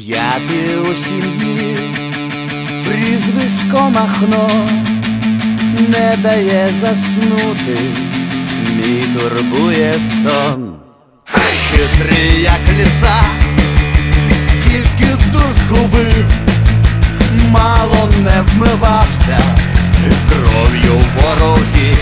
П'ятий у сім'ї, прізвисько Махно, не дає заснути, мій турбує сон. Хитрий, як ліса, скільки дур згубив, мало не вмивався кров'ю ворогів.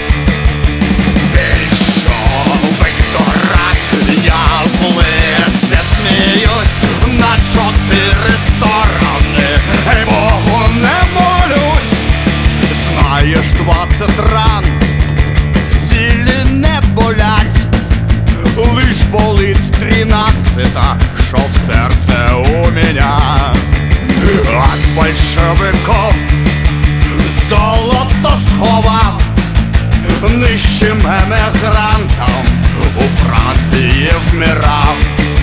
Пішов до рак, я в лице сміюсь на 4 сторони, ей Богу не молюсь. Знаєш, 20 ран в тілі не болять, лиш болить 13-та, що в серце у меня. От большевиков золото сховав нищим емігрантам, у Франції вмирав.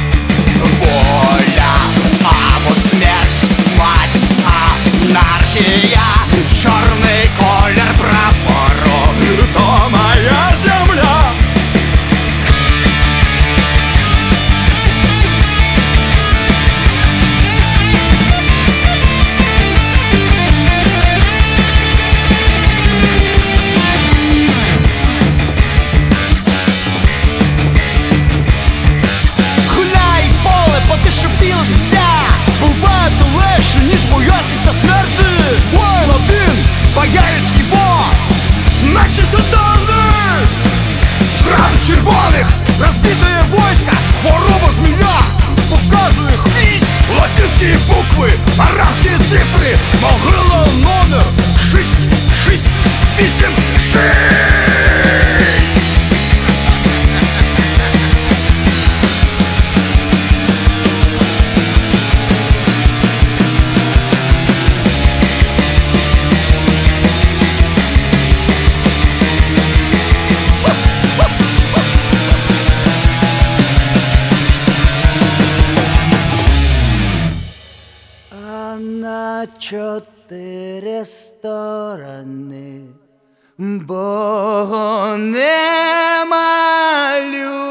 Воля або смерть, мать, анархія, чорний колір прапору, то моя земля. Потишепіло життя, буває то легше, ніж боятися смерти. Воїн один, боярський бог, наче сатани. Фраг червоних розбитає войска, хвороба змія показує хвіст. Латинські букви, арабські цифри, могила номер 6686. На 4 сторони Богу не малюй.